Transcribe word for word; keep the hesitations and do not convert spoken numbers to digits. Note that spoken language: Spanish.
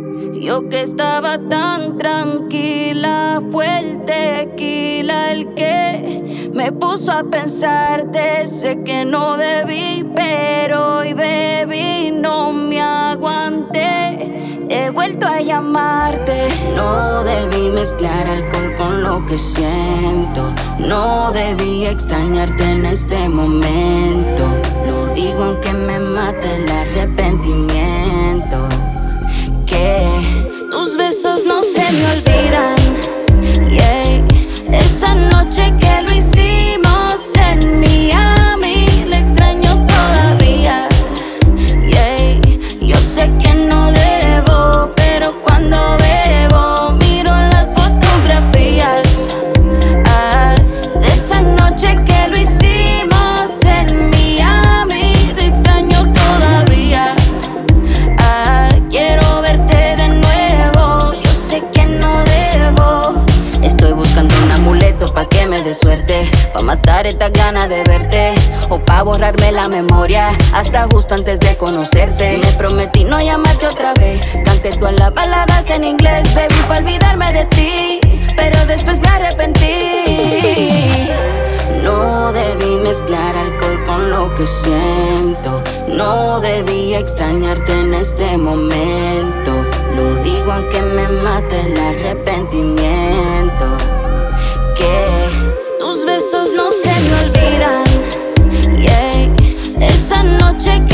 Yo que estaba tan tranquila, fue el tequila el que me puso a pensarte. Sé que no debí, pero hoy bebí, no me aguanté. He vuelto a llamarte. No debí mezclar alcohol con lo que siento. No debí extrañarte en este momento. Lo digo aunque me mate el arrepentimiento. Que tus besos no se me olvidan. Yeah. Esa noche que lo hicimos en Miami, le extraño todavía. Yeah. Yo sé que no debo, pero cuando bebo miro las fotografías. Ah, de esa noche que lo hicimos en Miami, te extraño todavía. Ah, quiero verte de nuevo, yo sé que no debo. Estoy buscando un amuleto pa' que me dé suerte, pa' matar estas ganas de verte, o pa' borrarme la memoria hasta justo antes de conocerte. Me prometí no llamarte otra vez, canté todas las baladas en inglés, baby, pa' olvidarme de ti, pero después me arrepentí. No debí mezclar alcohol con lo que siento. No debí extrañarte en este momento. Lo digo aunque me mate el arrepentimiento. Que tus besos no se me olvidan. Yeah. Esa noche